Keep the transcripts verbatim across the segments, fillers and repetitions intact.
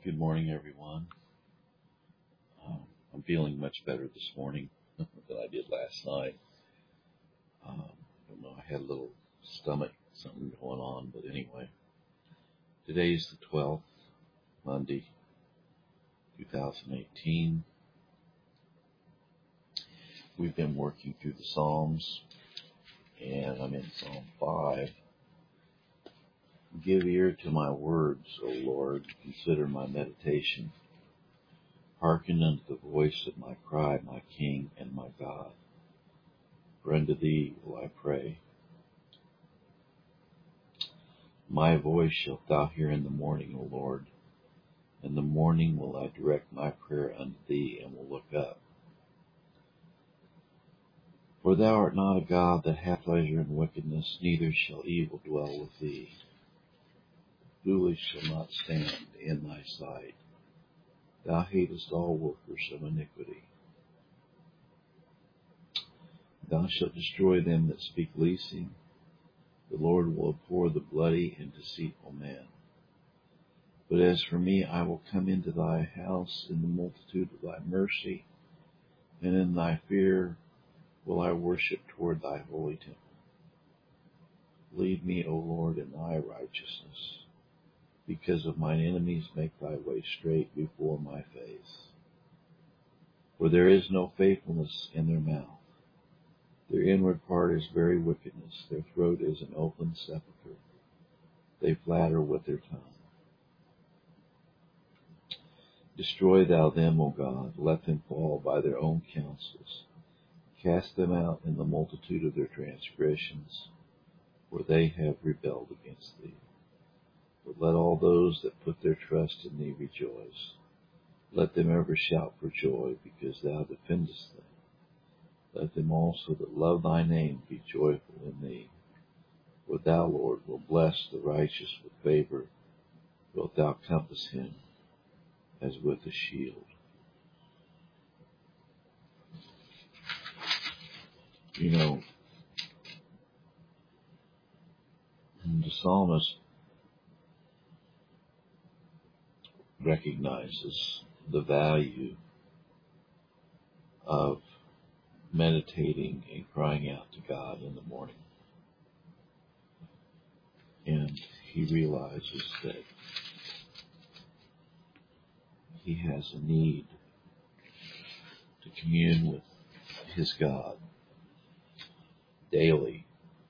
Good morning, everyone. Um, I'm feeling much better this morning than I did last night. Um, I don't know, I had a little stomach, something going on, but anyway. Today is the twelfth, Monday, two thousand eighteen. We've been working through the Psalms, and I'm in Psalm five. Give ear to my words, O Lord, consider my meditation. Hearken unto the voice of my cry, my King and my God. For unto thee will I pray. My voice shalt thou hear in the morning, O Lord. In the morning will I direct my prayer unto thee, and will look up. For thou art not a God that hath pleasure in wickedness, neither shall evil dwell with thee. Foolish shall not stand in thy sight. Thou hatest all workers of iniquity. Thou shalt destroy them that speak leasing. The Lord will abhor the bloody and deceitful man. But as for me, I will come into thy house in the multitude of thy mercy, and in thy fear will I worship toward thy holy temple. Lead me, O Lord, in thy righteousness. Because of mine enemies, make thy way straight before my face. For there is no faithfulness in their mouth. Their inward part is very wickedness. Their throat is an open sepulchre. They flatter with their tongue. Destroy thou them, O God. Let them fall by their own counsels. Cast them out in the multitude of their transgressions, for they have rebelled against thee. But let all those that put their trust in thee rejoice. Let them ever shout for joy, because thou defendest them. Let them also that love thy name be joyful in thee. For thou, Lord, will bless the righteous with favor. Wilt thou compass him as with a shield. You know, the psalmist recognizes the value of meditating and crying out to God in the morning. And he realizes that he has a need to commune with his God daily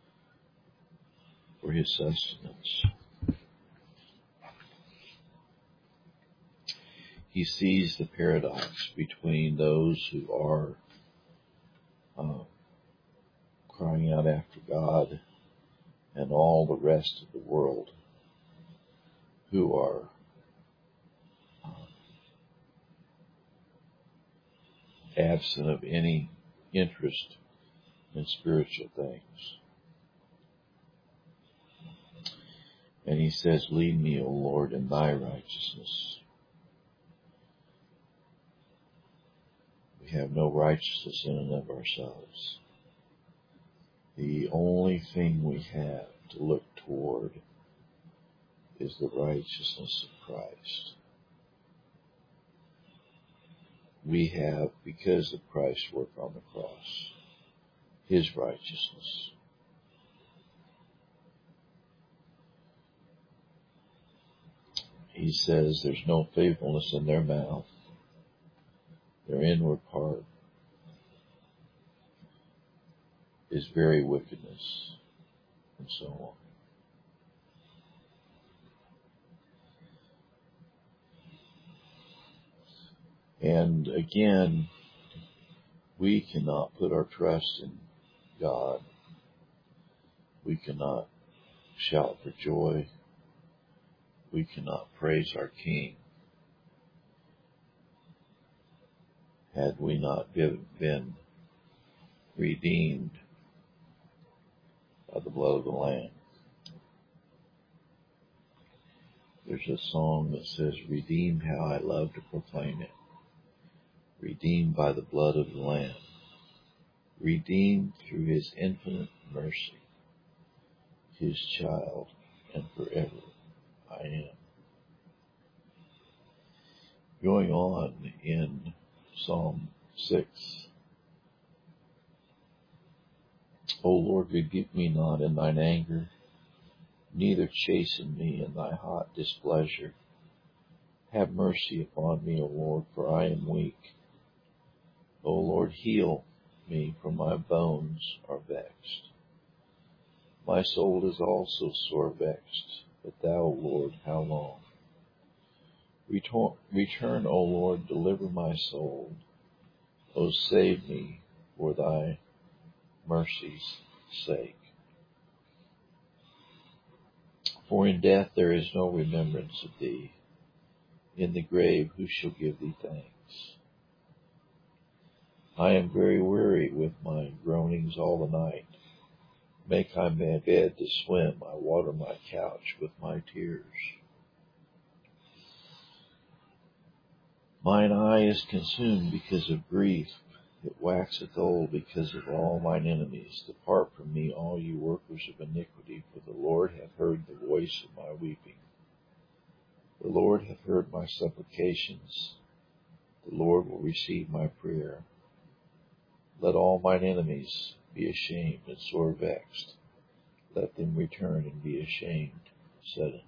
for his sustenance. He sees the paradox between those who are uh, crying out after God and all the rest of the world who are uh, absent of any interest in spiritual things. And he says, lead me, O Lord, in thy righteousness. We have no righteousness in and of ourselves. The only thing we have to look toward is the righteousness of Christ. We have, because of Christ's work on the cross, his righteousness. He says there's no faithfulness in their mouth. Their inward part is very wickedness, and so on. And again, we cannot put our trust in God. We cannot shout for joy. We cannot praise our King had we not been redeemed by the blood of the Lamb. There's a song that says, redeemed, how I love to proclaim it. Redeemed by the blood of the Lamb. Redeemed through his infinite mercy. His child, and forever I am. Going on in Psalm six. O Lord, rebuke me not in thine anger, neither chasten me in thy hot displeasure. Have mercy upon me, O Lord, for I am weak. O Lord, heal me, for my bones are vexed. My soul is also sore vexed, but thou, Lord, how long? Return, return, O Lord, deliver my soul. O save me for thy mercy's sake. For in death there is no remembrance of thee. In the grave who shall give thee thanks? I am very weary with my groanings all the night. Make I my bed to swim, I water my couch with my tears. Mine eye is consumed because of grief, it waxeth old because of all mine enemies. Depart from me, all you workers of iniquity, for the Lord hath heard the voice of my weeping. The Lord hath heard my supplications. The Lord will receive my prayer. Let all mine enemies be ashamed and sore vexed. Let them return and be ashamed suddenly.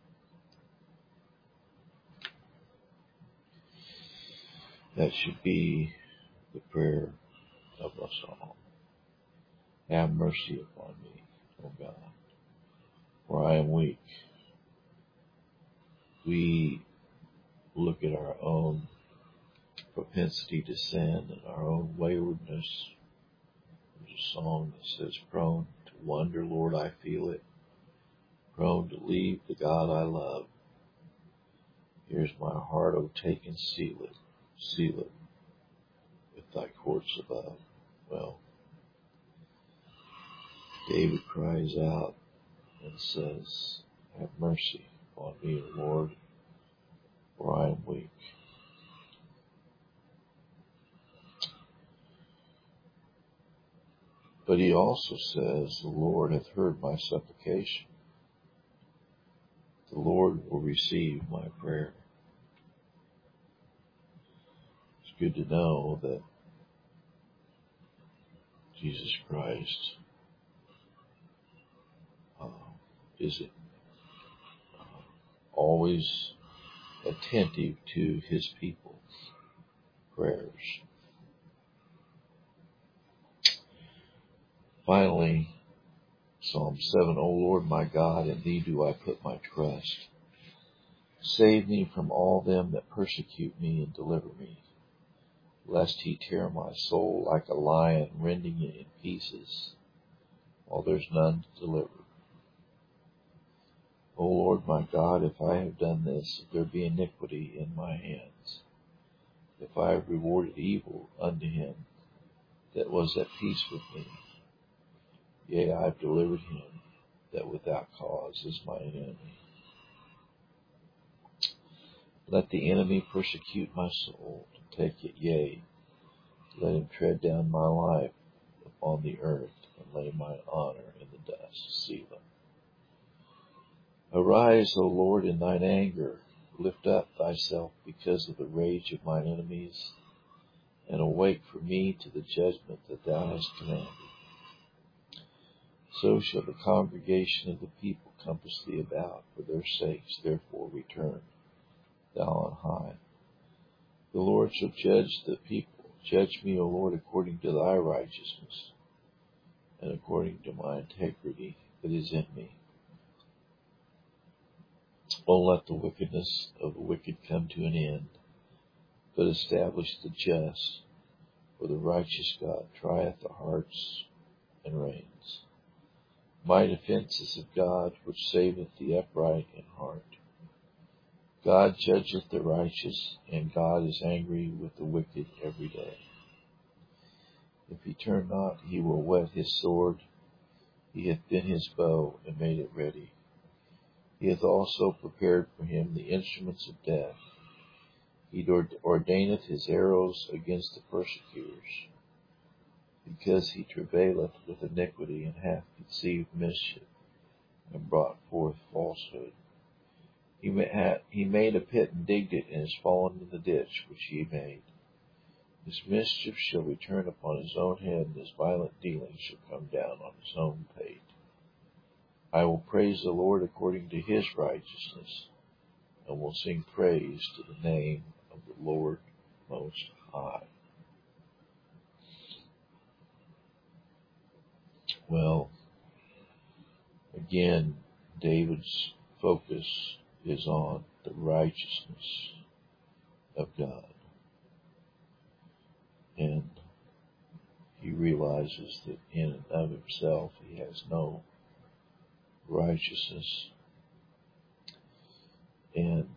That should be the prayer of us all. Have mercy upon me, O God, for I am weak. We look at our own propensity to sin and our own waywardness. There's a song that says, prone to wonder, Lord, I feel it. Prone to leave the God I love. Here's my heart, O take and seal it. Seal it with thy courts above. Well, David cries out and says, have mercy upon me, O Lord, for I am weak. But he also says, the Lord hath heard my supplication. The Lord will receive my prayer. It's good to know that Jesus Christ uh, is uh, always attentive to his people's prayers. Finally, Psalm seven, O Lord my God, in thee do I put my trust. Save me from all them that persecute me and deliver me, lest he tear my soul like a lion, rending it in pieces, while there's none to deliver. O Lord my God, if I have done this, if there be iniquity in my hands, if I have rewarded evil unto him that was at peace with me, yea, I have delivered him that without cause is my enemy. Let the enemy persecute my soul, to take it, yea, let him tread down my life upon the earth, and lay my honor in the dust. Selah. Arise, O Lord, in thine anger, lift up thyself because of the rage of mine enemies, and awake for me to the judgment that thou hast commanded. So shall the congregation of the people compass thee about, for their sakes therefore return thou on high. The Lord shall judge the people. Judge me, O Lord, according to thy righteousness, and according to my integrity that is in me. O let the wickedness of the wicked come to an end, but establish the just, for the righteous God trieth the hearts and reins. My defense is of God, which saveth the upright in heart. God judgeth the righteous, and God is angry with the wicked every day. If he turn not, he will whet his sword. He hath bent his bow and made it ready. He hath also prepared for him the instruments of death. He ordaineth his arrows against the persecutors, because he travaileth with iniquity, and hath conceived mischief, and brought forth falsehood. He, ma- he made a pit and digged it, and is fallen in the ditch which he made. His mischief shall return upon his own head, and his violent dealing shall come down on his own pate. I will praise the Lord according to his righteousness, and will sing praise to the name of the Lord Most High. Well, again, David's focus is on the righteousness of God. And he realizes that in and of himself he has no righteousness. And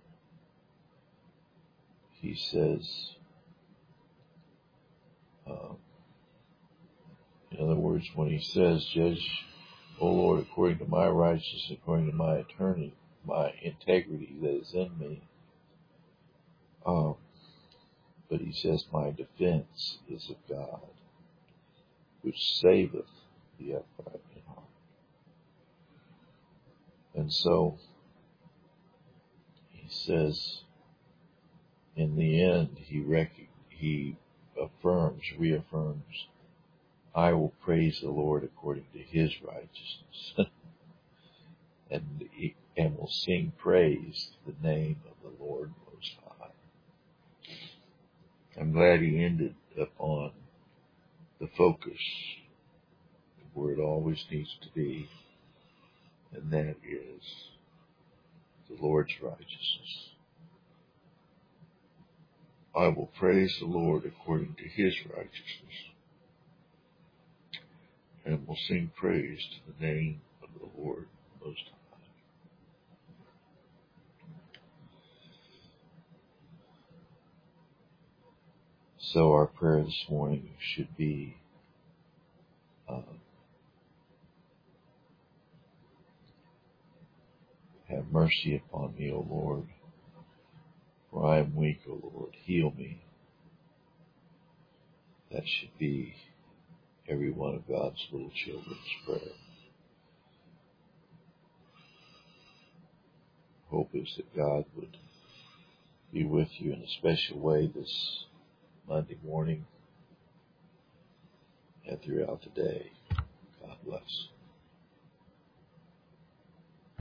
he says, um, in other words, when he says, Judge, O Lord, according to my righteousness, according to my eternity, my integrity that is in me, um, but he says, my defense is of God, which saveth the upright in heart. And so, he says, in the end, he rec- he affirms, reaffirms, I will praise the Lord according to his righteousness, and, he, and will sing praise to the name of the Lord Most High. I'm glad he ended upon the focus where it always needs to be, and that is the Lord's righteousness. I will praise the Lord according to his righteousness, and will sing praise to the name of the Lord Most High. So our prayer this morning should be, uh, have mercy upon me, O Lord, for I am weak, O Lord, heal me. That should be every one of God's little children's prayer. Hope is that God would be with you in a special way this Monday morning and throughout the day. God bless.